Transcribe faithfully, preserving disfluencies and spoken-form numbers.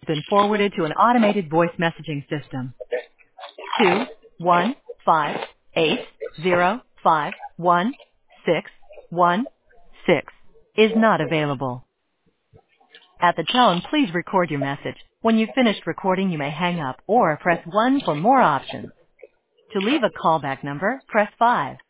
been forwarded to an automated voice messaging system. Two one five eight zero five one six one six is not available. At the tone, please record your message. When you've finished recording, you may hang up or press one for more options. To leave a callback number, press five.